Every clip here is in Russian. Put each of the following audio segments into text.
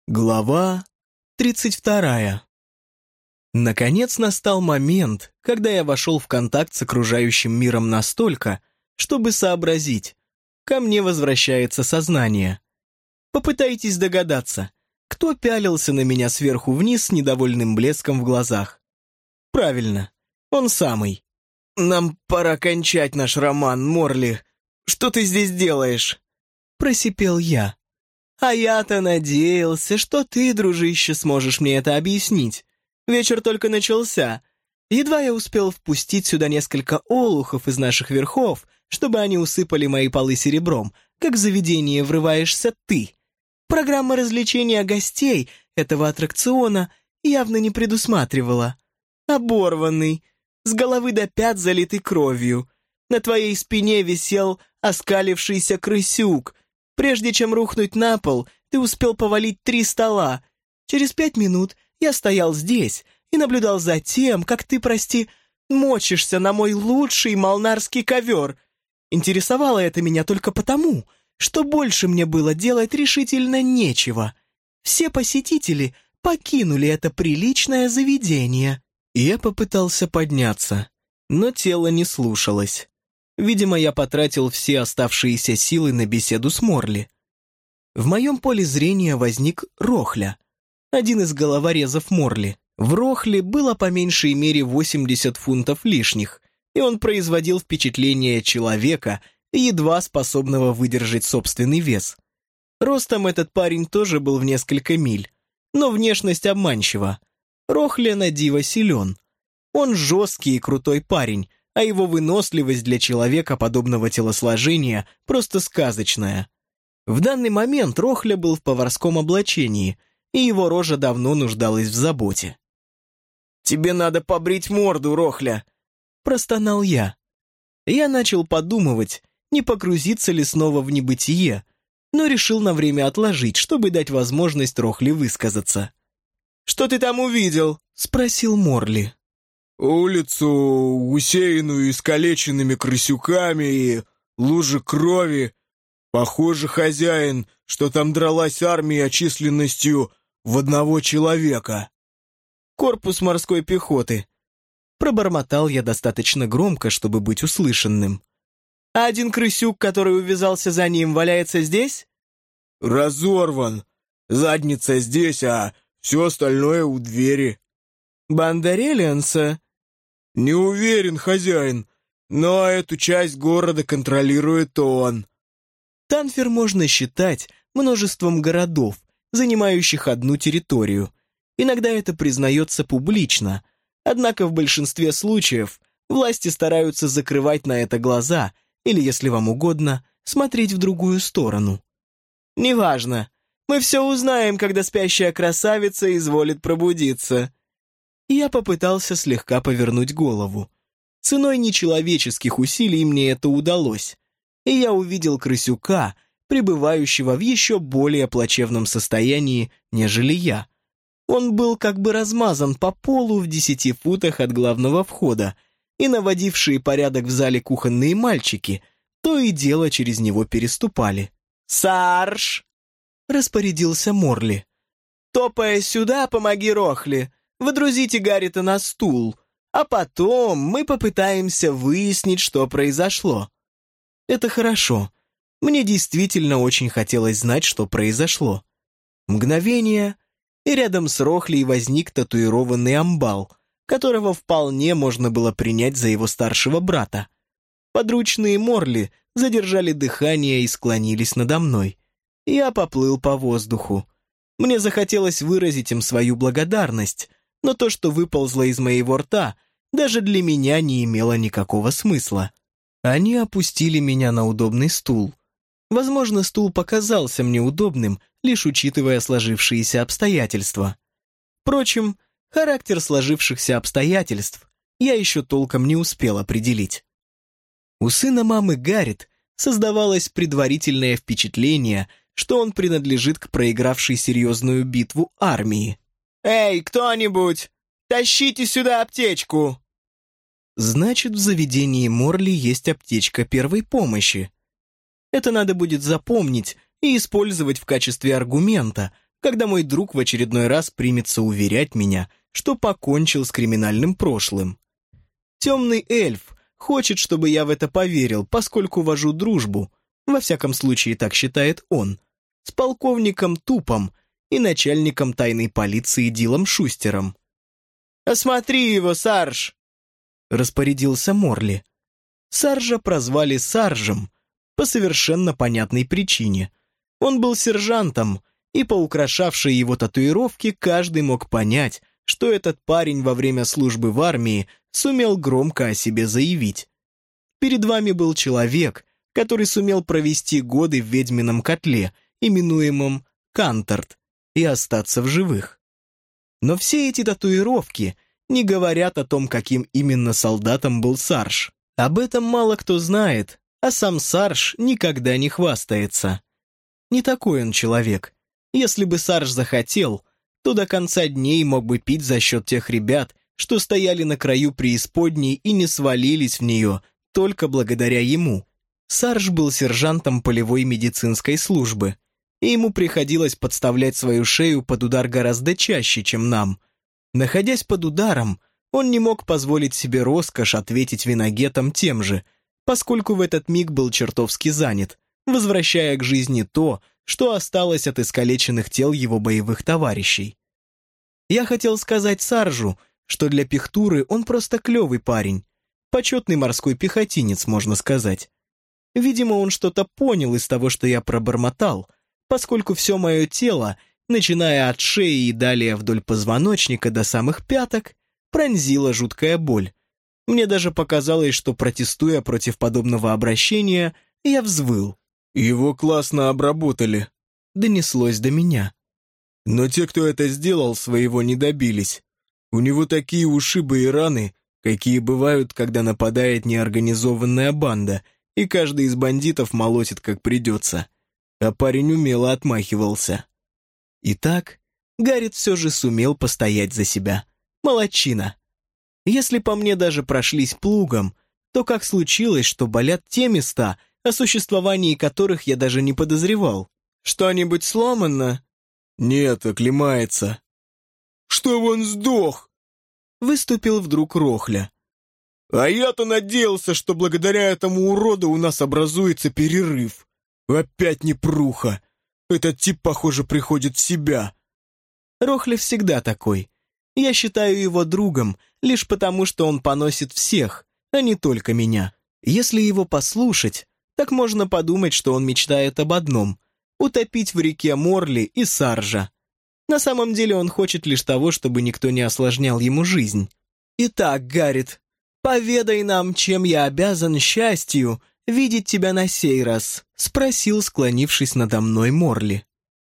Глава 32. Наконец настал момент, когда я вошел в контакт с окружающим миром настолько, чтобы сообразить, ко мне возвращается сознание. Попытайтесь догадаться, кто пялился на меня сверху вниз с недовольным блеском в глазах. Правильно, он самый. «Нам пора кончать наш роман, Морли. Что ты здесь делаешь?» Просипел я. «А я-то надеялся, что ты, дружище, сможешь мне это объяснить. Вечер только начался. Едва я успел впустить сюда несколько олухов из наших верхов, чтобы они усыпали мои полы серебром, как в заведение врываешься ты. Программа развлечения гостей этого аттракциона явно не предусматривала. Оборванный, с головы до пят залитый кровью. На твоей спине висел оскалившийся крысюк. Прежде чем рухнуть на пол, ты успел повалить 3 стола. Через 5 минут я стоял здесь и наблюдал за тем, как ты, мочишься на мой лучший молнарский ковер. Интересовало это меня только потому, что больше мне было делать решительно нечего. Все посетители покинули это приличное заведение. Я попытался подняться, но тело не слушалось. Видимо, я потратил все оставшиеся силы на беседу с Морли. В моем поле зрения возник Рохля, один из головорезов Морли. В Рохле было по меньшей мере 80 фунтов лишних, и он производил впечатление человека, едва способного выдержать собственный вес. Ростом этот парень тоже был в несколько миль, но внешность обманчива. Рохля на диво силен. Он жесткий и крутой парень, а его выносливость для человека подобного телосложения просто сказочная. В данный момент Рохля был в поварском облачении, и его рожа давно нуждалась в заботе. «Тебе надо побрить морду, Рохля!» – простонал я. Я начал подумывать, не погрузиться ли снова в небытие, но решил на время отложить, чтобы дать возможность Рохле высказаться. «Что ты там увидел?» – спросил Морли. «Улицу, усеянную искалеченными крысюками и лужи крови. Похоже, хозяин, что там дралась армия численностью в 1 человека». «Корпус морской пехоты», — пробормотал я достаточно громко, чтобы быть услышанным. «А один крысюк, который увязался за ним, валяется здесь?» «Разорван. Задница здесь, а все остальное у двери». «Бандарелианса?» «Не уверен, хозяин, но эту часть города контролирует он». Танфер можно считать множеством городов, занимающих одну территорию. Иногда это признается публично, однако в большинстве случаев власти стараются закрывать на это глаза или, если вам угодно, смотреть в другую сторону. «Неважно, мы все узнаем, когда спящая красавица изволит пробудиться». Я попытался слегка повернуть голову. Ценой нечеловеческих усилий мне это удалось, и я увидел крысюка, пребывающего в еще более плачевном состоянии, нежели я. Он был как бы размазан по полу в 10 футах от главного входа, и наводившие порядок в зале кухонные мальчики то и дело через него переступали. «Сарж!» — распорядился Морли. «Топая сюда, помоги Рохле. Водрузите Гаррита на стул, а потом мы попытаемся выяснить, что произошло». Это хорошо. Мне действительно очень хотелось знать, что произошло. Мгновение, и рядом с Рохлей возник татуированный амбал, которого вполне можно было принять за его старшего брата. Подручные Морли задержали дыхание и склонились надо мной. Я поплыл по воздуху. Мне захотелось выразить им свою благодарность, но то, что выползло из моего рта, даже для меня не имело никакого смысла. Они опустили меня на удобный стул. Возможно, стул показался мне удобным, лишь учитывая сложившиеся обстоятельства. Впрочем, характер сложившихся обстоятельств я еще толком не успел определить. У сына мамы Гаррит создавалось предварительное впечатление, что он принадлежит к проигравшей серьезную битву армии. «Эй, кто-нибудь, тащите сюда аптечку!» Значит, в заведении Морли есть аптечка первой помощи. Это надо будет запомнить и использовать в качестве аргумента, когда мой друг в очередной раз примется уверять меня, что покончил с криминальным прошлым. Темный эльф хочет, чтобы я в это поверил, поскольку вожу дружбу, во всяком случае так считает он, с полковником Тупом и начальником тайной полиции Дилом Шустером. «Осмотри его, Сарж!» — распорядился Морли. Саржа прозвали Саржем по совершенно понятной причине. Он был сержантом, и по украшавшей его татуировке каждый мог понять, что этот парень во время службы в армии сумел громко о себе заявить. Перед вами был человек, который сумел провести годы в ведьмином котле, именуемом Канторт, и остаться в живых. Но все эти татуировки не говорят о том, каким именно солдатом был Сарж. Об этом мало кто знает, а сам Сарж никогда не хвастается. Не такой он человек. Если бы Сарж захотел, то до конца дней мог бы пить за счет тех ребят, что стояли на краю преисподней и не свалились в нее только благодаря ему. Сарж был сержантом полевой медицинской службы, и ему приходилось подставлять свою шею под удар гораздо чаще, чем нам. Находясь под ударом, он не мог позволить себе роскошь ответить виногетом тем же, поскольку в этот миг был чертовски занят, возвращая к жизни то, что осталось от искалеченных тел его боевых товарищей. Я хотел сказать Саржу, что для пихтуры он просто клевый парень, почетный морской пехотинец, можно сказать. Видимо, он что-то понял из того, что я пробормотал, поскольку все мое тело, начиная от шеи и далее вдоль позвоночника до самых пяток, пронзила жуткая боль. Мне даже показалось, что, протестуя против подобного обращения, я взвыл. «Его классно обработали», — донеслось до меня. «Но те, кто это сделал, своего не добились. У него такие ушибы и раны, какие бывают, когда нападает неорганизованная банда, и каждый из бандитов молотит, как придется. А парень умело отмахивался». Итак, Гаррет все же сумел постоять за себя. Молодчина. Если по мне даже прошлись плугом, то как случилось, что болят те места, о существовании которых я даже не подозревал? Что-нибудь сломано? Нет, оклемается. Что он сдох? Выступил вдруг Рохля. А я-то надеялся, что благодаря этому уроду у нас образуется перерыв. Опять непруха. Этот тип, похоже, приходит в себя. Рохля всегда такой. Я считаю его другом лишь потому, что он поносит всех, а не только меня. Если его послушать, так можно подумать, что он мечтает об одном — утопить в реке Морли и Саржа. На самом деле он хочет лишь того, чтобы никто не осложнял ему жизнь. Итак, Гаррет, поведай нам, чем я обязан счастью видеть тебя на сей раз, спросил, склонившись надо мной Морли.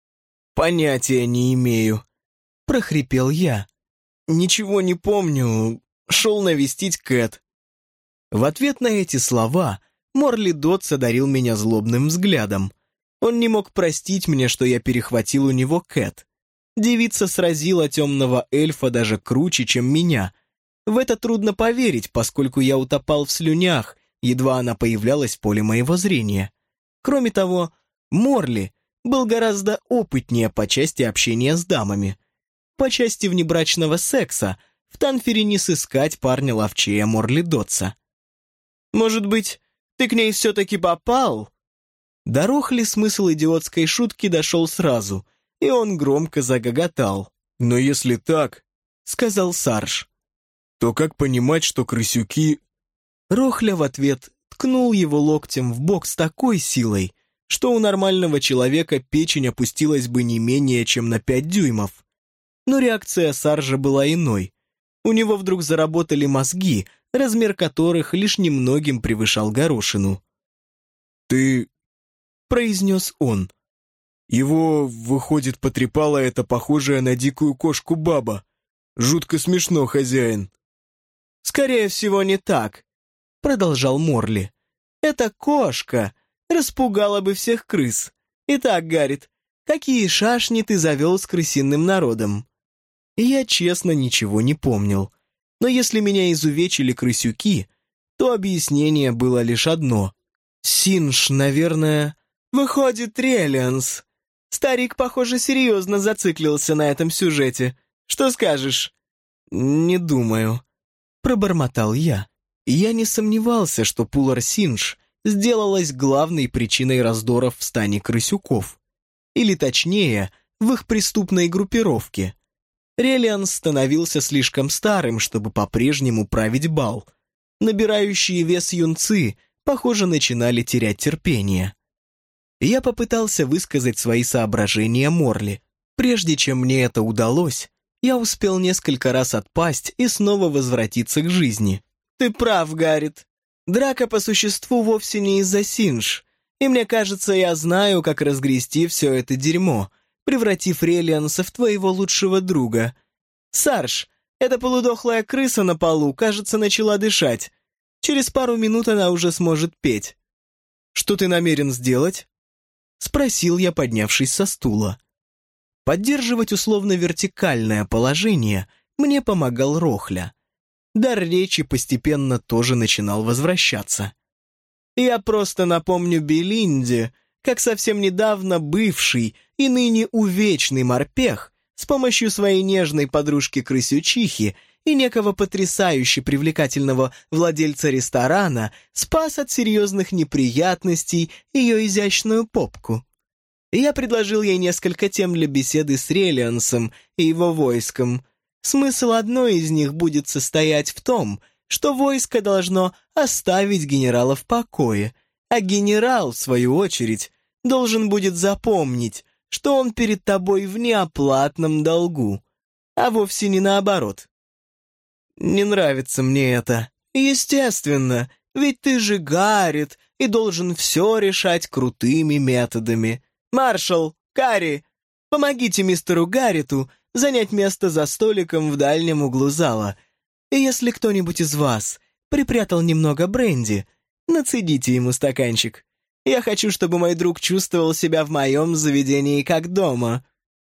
Понятия не имею, прохрипел я. Ничего не помню, шел навестить Кэт. В ответ на эти слова Морли Дотс одарил меня злобным взглядом. Он не мог простить мне, что я перехватил у него Кэт. Девица сразила темного эльфа даже круче, чем меня. В это трудно поверить, поскольку я утопал в слюнях, едва она появлялась в поле моего зрения. Кроме того, Морли был гораздо опытнее по части общения с дамами. По части внебрачного секса в Танфере не сыскать парня ловчее Морли Дотса. «Может быть, ты к ней все-таки попал?» До Рохли смысл идиотской шутки дошел сразу, и он громко загоготал. «Но если так, — сказал Сарж, — то как понимать, что крысюки...» Рохля в ответ ткнул его локтем в бок с такой силой, что у нормального человека печень опустилась бы не менее чем на 5 дюймов. Но реакция Саржа была иной. У него вдруг заработали мозги, размер которых лишь немногим превышал горошину. «Ты...» — произнес он. «Его, выходит, потрепала эта похожая на дикую кошку баба. Жутко смешно, хозяин». «Скорее всего, не так», — продолжал Морли. «Эта кошка распугала бы всех крыс. Итак, Гаррет, какие шашни ты завел с крысиным народом?» И я честно ничего не помнил. Но если меня изувечили крысюки, то объяснение было лишь одно. Синж, наверное... «Выходит, Релианс», Старик, похоже, серьезно зациклился на этом сюжете. Что скажешь?» «Не думаю», — пробормотал я. Я не сомневался, что Пулар Синдж сделалась главной причиной раздоров в стане крысюков. Или точнее, в их преступной группировке. Релианс становился слишком старым, чтобы по-прежнему править бал. Набирающие вес юнцы, похоже, начинали терять терпение. Я попытался высказать свои соображения Морли. Прежде чем мне это удалось, я успел несколько раз отпасть и снова возвратиться к жизни. «Ты прав, Гаррет. Драка по существу вовсе не из-за Синдж, и мне кажется, я знаю, как разгрести все это дерьмо, превратив Релианса в твоего лучшего друга. Сарж, эта полудохлая крыса на полу, кажется, начала дышать. Через пару минут она уже сможет петь». «Что ты намерен сделать?» — спросил я, поднявшись со стула. Поддерживать условно-вертикальное положение мне помогал Рохля. Дар речи постепенно тоже начинал возвращаться. «Я просто напомню Белинде, как совсем недавно бывший и ныне увечный морпех с помощью своей нежной подружки-крысючихи и некого потрясающе привлекательного владельца ресторана спас от серьезных неприятностей ее изящную попку. Я предложил ей несколько тем для беседы с Релиансом и его войском. Смысл одной из них будет состоять в том, что войско должно оставить генерала в покое, а генерал, в свою очередь, должен будет запомнить, что он перед тобой в неоплатном долгу, а вовсе не наоборот. Не нравится мне это. Естественно, ведь ты же Гаррет и должен все решать крутыми методами. Маршал, Карри, помогите мистеру Гаррету занять место за столиком в дальнем углу зала. И если кто-нибудь из вас припрятал немного бренди, нацедите ему стаканчик. Я хочу, чтобы мой друг чувствовал себя в моем заведении как дома».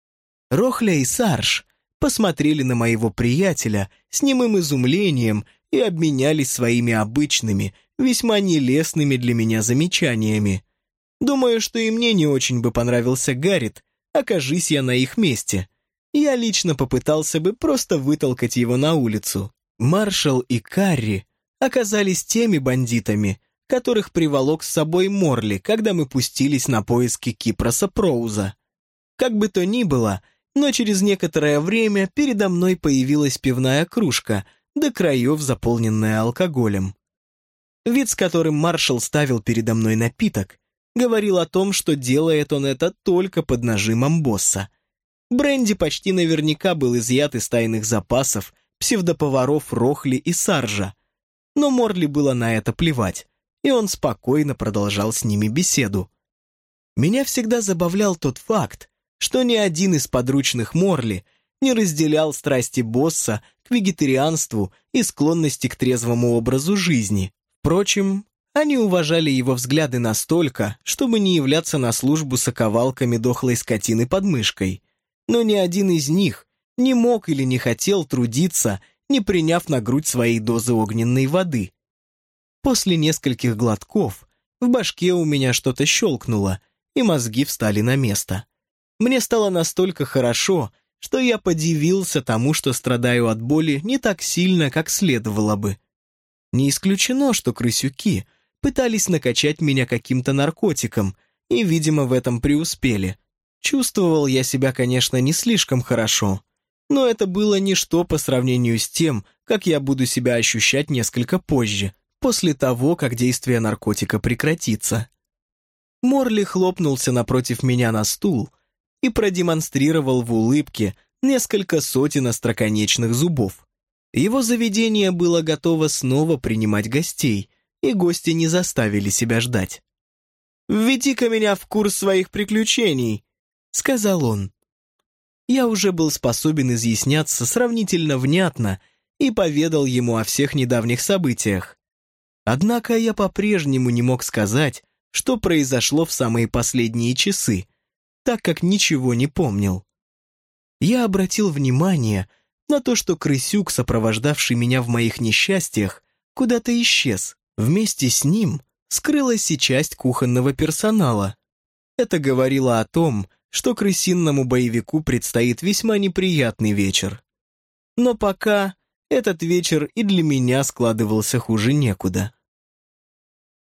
Рохля и Сарж посмотрели на моего приятеля с немым изумлением и обменялись своими обычными, весьма нелестными для меня замечаниями. Думаю, что и мне не очень бы понравился Гаррет, окажись я на их месте. Я лично попытался бы просто вытолкать его на улицу. Маршал и Карри оказались теми бандитами, которых приволок с собой Морли, когда мы пустились на поиски Кипроса Проуза. Как бы то ни было, но через некоторое время передо мной появилась пивная кружка, до краев заполненная алкоголем. Вид, с которым маршал ставил передо мной напиток, говорил о том, что делает он это только под нажимом босса. Бренди почти наверняка был изъят из тайных запасов псевдоповаров Рохли и Саржа. Но Морли было на это плевать, и он спокойно продолжал с ними беседу. Меня всегда забавлял тот факт, что ни один из подручных Морли не разделял страсти босса к вегетарианству и склонности к трезвому образу жизни. Впрочем, они уважали его взгляды настолько, чтобы не являться на службу с оковалками дохлой скотины под мышкой. Но ни один из них не мог или не хотел трудиться, не приняв на грудь своей дозы огненной воды. После нескольких глотков в башке у меня что-то щелкнуло, и мозги встали на место. Мне стало настолько хорошо, что я подивился тому, что страдаю от боли не так сильно, как следовало бы. Не исключено, что крысюки пытались накачать меня каким-то наркотиком, и, видимо, в этом преуспели. Чувствовал я себя, конечно, не слишком хорошо, но это было ничто по сравнению с тем, как я буду себя ощущать несколько позже, после того, как действие наркотика прекратится. Морли хлопнулся напротив меня на стул и продемонстрировал в улыбке несколько сотен остроконечных зубов. Его заведение было готово снова принимать гостей, и гости не заставили себя ждать. «Введи-ка меня в курс своих приключений», — сказал он. Я уже был способен изъясняться сравнительно внятно и поведал ему о всех недавних событиях. Однако я по-прежнему не мог сказать, что произошло в самые последние часы, так как ничего не помнил. Я обратил внимание на то, что крысюк, сопровождавший меня в моих несчастьях, куда-то исчез. Вместе с ним скрылась и часть кухонного персонала. Это говорило о том, что крысинному боевику предстоит весьма неприятный вечер. Но пока этот вечер и для меня складывался хуже некуда.